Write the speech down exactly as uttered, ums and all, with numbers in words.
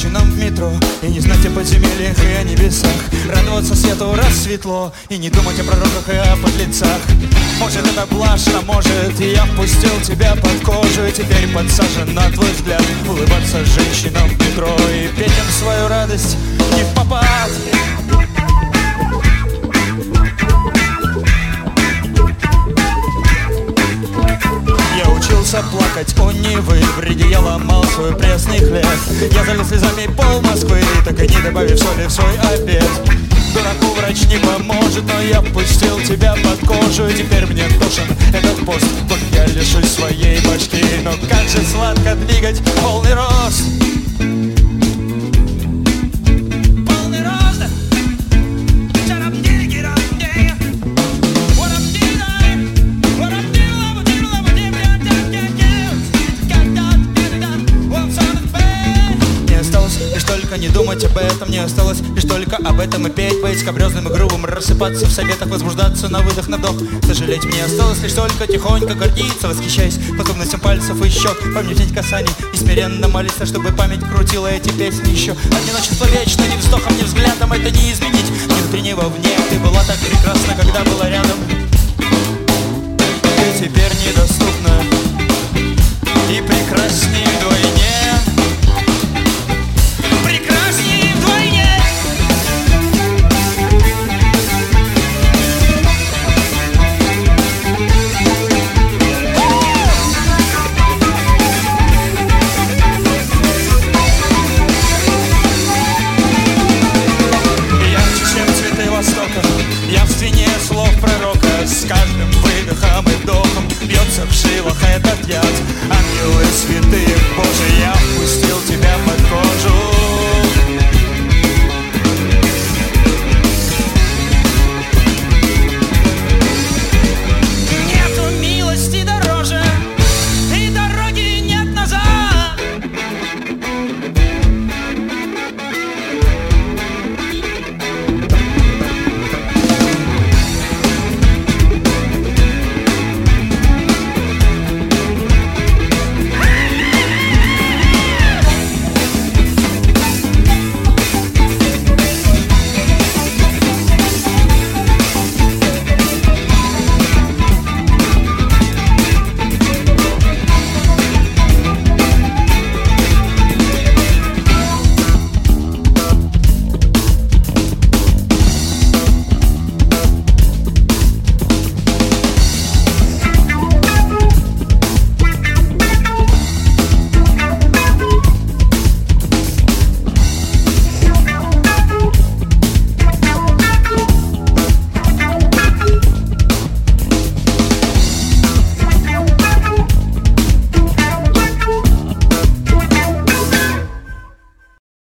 женщинам в метро и не знать о подземельях и о небесах. Радоваться свету раз светло и не думать о пророках и о подлецах. Может, это блажь, а может, и я впустил тебя под кожу и теперь подсажен на твой взгляд. Улыбаться женщинам в метро и петь им свою радость не в попад. Я учился плакать у Невы, в Риге я ломал свой пресный хлеб. Я залил слезами пол Москвы, так и не добавив соли в свой обед. Дураку врач не поможет, но я пустил тебя под кожу и теперь мне нужен этот пост, только я лишусь своей башки. Но как же сладко двигать полный рост. Не думать об этом, не осталось лишь только об этом и петь, быть скабрёзным и грубым, рассыпаться в советах, возбуждаться на выдох, на вдох. Сожалеть мне осталось лишь только тихонько гордиться, восхищаясь способностям пальцев и щек, помнить касаний и смиренно молиться, чтобы память крутила эти песни еще. Одиночество вечно, ни вздохом, ни взглядом это не изменить. Ни внутри, ни вовне, ты была так прекрасна, когда была рядом. Ты теперь недоступна и прекраснее